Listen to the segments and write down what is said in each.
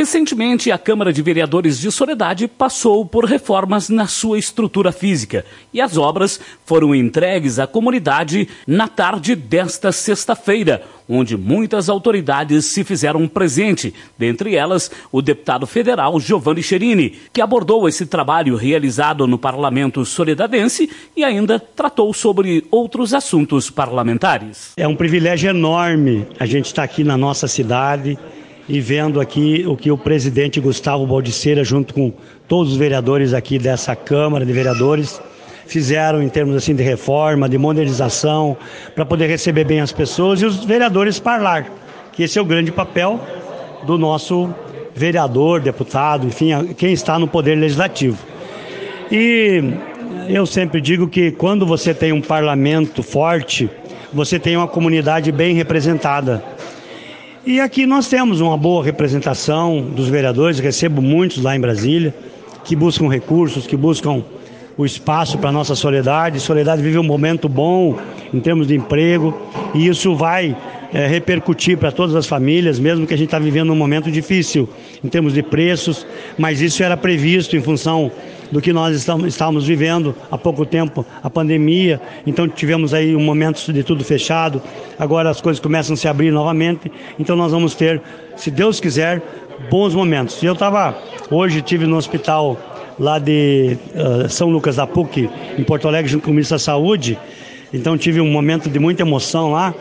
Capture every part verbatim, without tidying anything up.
Recentemente, a Câmara de Vereadores de Soledade passou por reformas na sua estrutura física e as obras foram entregues à comunidade na tarde desta sexta-feira, onde muitas autoridades se fizeram presente, dentre elas o deputado federal Giovanni Cherini, que abordou esse trabalho realizado no Parlamento Soledadense e ainda tratou sobre outros assuntos parlamentares. É um privilégio enorme a gente estar aqui na nossa cidade e vendo aqui o que o presidente Gustavo Baldisseira, junto com todos os vereadores aqui dessa Câmara de Vereadores, fizeram em termos assim de reforma, de modernização, para poder receber bem as pessoas e os vereadores falar, que esse é o grande papel do nosso vereador, deputado, enfim, quem está no poder legislativo. E eu sempre digo que quando você tem um parlamento forte, você tem uma comunidade bem representada. E aqui nós temos uma boa representação dos vereadores, recebo muitos lá em Brasília, que buscam recursos, que buscam o espaço para a nossa Soledade. Soledade vive um momento bom em termos de emprego e isso vai é, repercutir para todas as famílias, mesmo que a gente está vivendo um momento difícil em termos de preços, mas isso era previsto em função do que nós estamos, estávamos vivendo há pouco tempo, a pandemia. Então tivemos aí um momento de tudo fechado, agora as coisas começam a se abrir novamente, então nós vamos ter, se Deus quiser, bons momentos. E eu estava, hoje estive no hospital lá de uh, São Lucas da P U C, em Porto Alegre, junto com o ministro da Saúde, então tive um momento de muita emoção lá.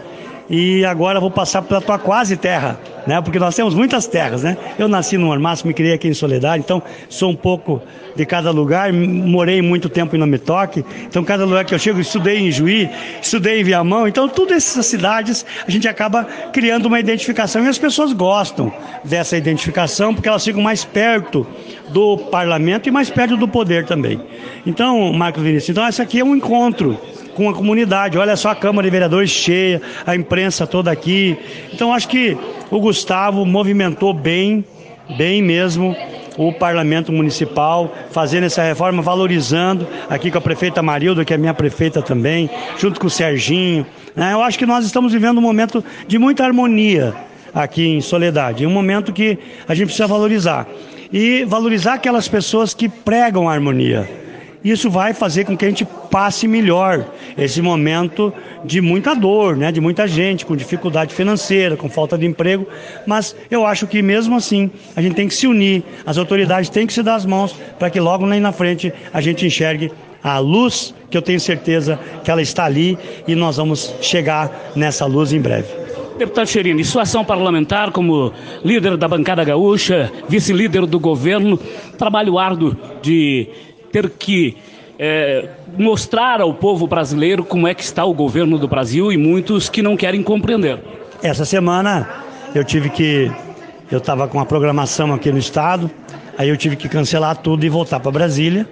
E agora vou passar pela tua quase terra, né? Porque nós temos muitas terras, né? Eu nasci no Ormaço, me criei aqui em Soledade, então sou um pouco de cada lugar, morei muito tempo em Nome Toque, então cada lugar que eu chego, estudei em Juí, estudei em Viamão, então todas essas cidades a gente acaba criando uma identificação e as pessoas gostam dessa identificação porque elas ficam mais perto do parlamento e mais perto do poder também. Então, Marcos Vinícius, então esse aqui é um encontro com a comunidade, olha só a Câmara de Vereadores cheia, a imprensa toda aqui. Então acho que o Gustavo movimentou bem, bem mesmo, o Parlamento Municipal, fazendo essa reforma, valorizando, aqui com a prefeita Marilda, que é minha prefeita também, junto com o Serginho. Né? Eu acho que nós estamos vivendo um momento de muita harmonia aqui em Soledade, um momento que a gente precisa valorizar. E valorizar aquelas pessoas que pregam a harmonia. Isso vai fazer com que a gente passe melhor esse momento de muita dor, né? De muita gente com dificuldade financeira, com falta de emprego, mas eu acho que mesmo assim a gente tem que se unir, as autoridades têm que se dar as mãos para que logo lá na frente a gente enxergue a luz, que eu tenho certeza que ela está ali e nós vamos chegar nessa luz em breve. Deputado Cherini, sua ação parlamentar como líder da bancada gaúcha, vice-líder do governo, trabalho árduo de ter que é, mostrar ao povo brasileiro como é que está o governo do Brasil e muitos que não querem compreender. Essa semana eu tive que, eu estava com uma programação aqui no estado, aí eu tive que cancelar tudo e voltar para Brasília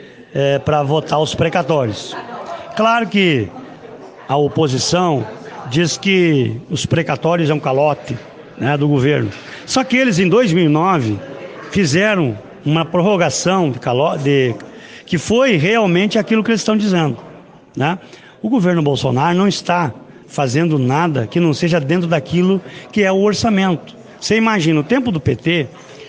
é, para votar os precatórios. Claro que a oposição diz que os precatórios é um calote, né, do governo. Só que eles em dois mil e nove fizeram uma prorrogação de calote, de que foi realmente aquilo que eles estão dizendo, né? O governo Bolsonaro não está fazendo nada que não seja dentro daquilo que é o orçamento. Você imagina, no tempo do P T,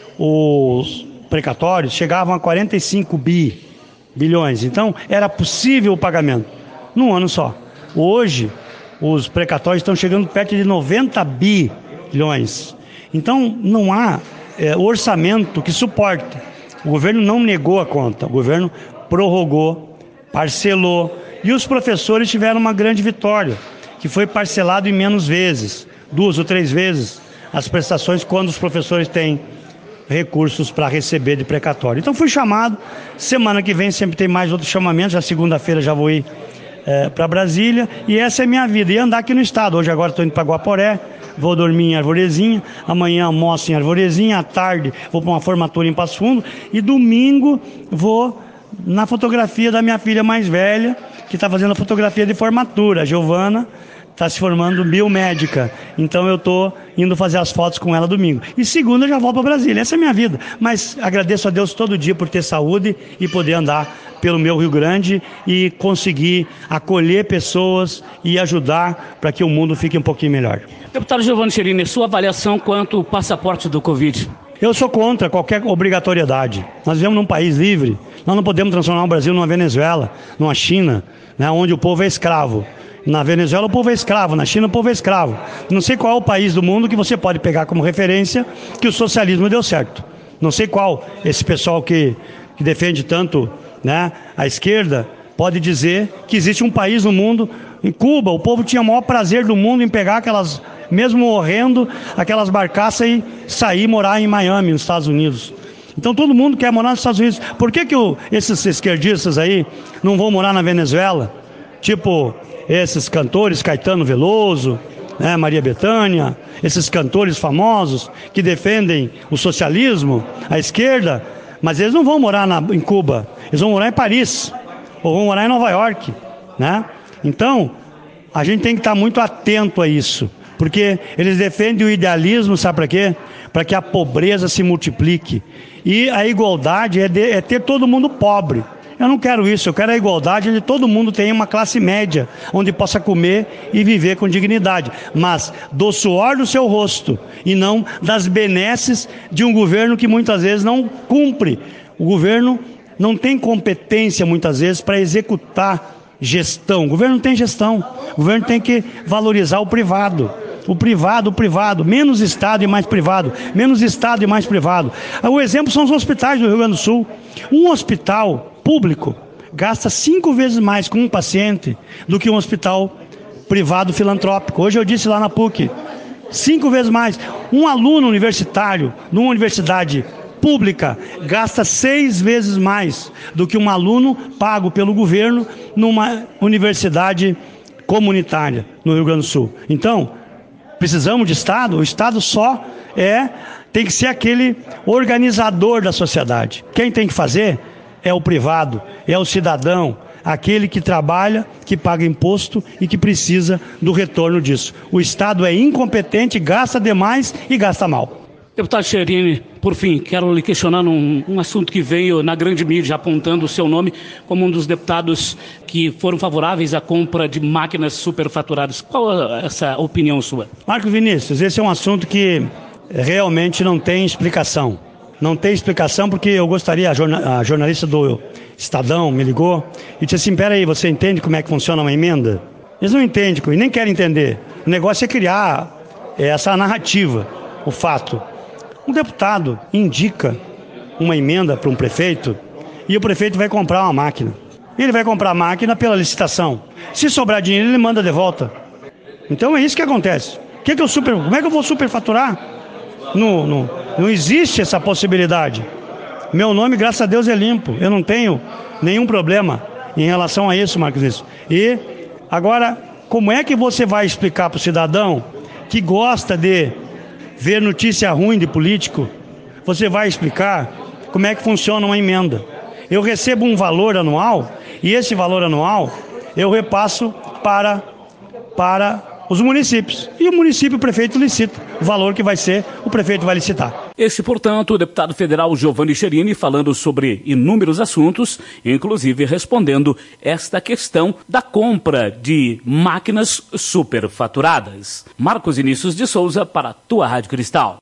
os precatórios chegavam a quarenta e cinco bilhões, então era possível o pagamento num ano só. Hoje, os precatórios estão chegando perto de noventa bilhões. Então, não há é, orçamento que suporte. O governo não negou a conta, o governo prorrogou, parcelou, e os professores tiveram uma grande vitória, que foi parcelado em menos vezes, duas ou três vezes, as prestações quando os professores têm recursos para receber de precatório. Então fui chamado, semana que vem sempre tem mais outros chamamentos, já segunda-feira já vou ir é, para Brasília, e essa é a minha vida, e andar aqui no estado. Hoje agora estou indo para Guaporé, vou dormir em Arvorezinha, amanhã almoço em Arvorezinha, à tarde vou para uma formatura em Passo Fundo e domingo vou na fotografia da minha filha mais velha, que está fazendo a fotografia de formatura. A Giovana está se formando biomédica, então eu estou indo fazer as fotos com ela domingo. E segunda eu já volto para Brasília, essa é a minha vida. Mas agradeço a Deus todo dia por ter saúde e poder andar pelo meu Rio Grande e conseguir acolher pessoas e ajudar para que o mundo fique um pouquinho melhor. Deputado Giovanni Cherini, sua avaliação quanto ao passaporte do Covid? Eu sou contra qualquer obrigatoriedade. Nós vivemos num país livre, nós não podemos transformar o Brasil numa Venezuela, numa China, né, onde o povo é escravo. Na Venezuela o povo é escravo, na China o povo é escravo. Não sei qual é o país do mundo que você pode pegar como referência que o socialismo deu certo. Não sei qual esse pessoal que, que defende tanto, né, a esquerda pode dizer que existe um país no mundo. Em Cuba o povo tinha o maior prazer do mundo em pegar aquelas, mesmo morrendo, aquelas barcaças e sair e morar em Miami, nos Estados Unidos. Então todo mundo quer morar nos Estados Unidos. Por que que o, esses esquerdistas aí não vão morar na Venezuela? Tipo esses cantores, Caetano Veloso, né, Maria Bethânia, esses cantores famosos que defendem o socialismo, a esquerda, mas eles não vão morar na, em Cuba, eles vão morar em Paris, ou vão morar em Nova York, né? Então, a gente tem que estar muito atento a isso, porque eles defendem o idealismo, sabe para quê? Para que a pobreza se multiplique. E a igualdade é, de, é ter todo mundo pobre. Eu não quero isso, eu quero a igualdade onde todo mundo tenha uma classe média, onde possa comer e viver com dignidade, mas do suor do seu rosto e não das benesses de um governo que muitas vezes não cumpre. O governo não tem competência muitas vezes para executar gestão. O governo não tem gestão, o governo tem que valorizar o privado. O privado, o privado, menos Estado e mais privado, menos Estado e mais privado. O exemplo são os hospitais do Rio Grande do Sul. Um hospital público gasta cinco vezes mais com um paciente do que um hospital privado filantrópico. Hoje eu disse lá na P U C, cinco vezes mais. Um aluno universitário, numa universidade pública, gasta seis vezes mais do que um aluno pago pelo governo numa universidade comunitária no Rio Grande do Sul. Então, precisamos de Estado. O Estado só é, tem que ser aquele organizador da sociedade. Quem tem que fazer é o privado, é o cidadão, aquele que trabalha, que paga imposto e que precisa do retorno disso. O Estado é incompetente, gasta demais e gasta mal. Deputado Cherini, por fim, quero lhe questionar num um assunto que veio na grande mídia apontando o seu nome como um dos deputados que foram favoráveis à compra de máquinas superfaturadas. Qual é essa opinião sua? Marco Vinícius, esse é um assunto que realmente não tem explicação. Não tem explicação porque eu gostaria, a, jorna, a jornalista do Estadão me ligou e disse assim, peraí, você entende como é que funciona uma emenda? Eles não entendem e nem querem entender. O negócio é criar essa narrativa, o fato. Um deputado indica uma emenda para um prefeito e o prefeito vai comprar uma máquina. Ele vai comprar a máquina pela licitação. Se sobrar dinheiro, ele manda de volta. Então é isso que acontece. Que que eu super, como é que eu vou superfaturar? Não, não, não existe essa possibilidade. Meu nome, graças a Deus, é limpo. Eu não tenho nenhum problema em relação a isso, Marcos. E agora, como é que você vai explicar para o cidadão que gosta de ver notícia ruim de político? Você vai explicar como é que funciona uma emenda. Eu recebo um valor anual e esse valor anual eu repasso para, para os municípios. E o município, o prefeito licita. O valor que vai ser, o prefeito vai licitar. Este, portanto, o deputado federal Giovanni Cherini falando sobre inúmeros assuntos, inclusive respondendo esta questão da compra de máquinas superfaturadas. Marcos Vinícius de Souza para a tua Rádio Cristal.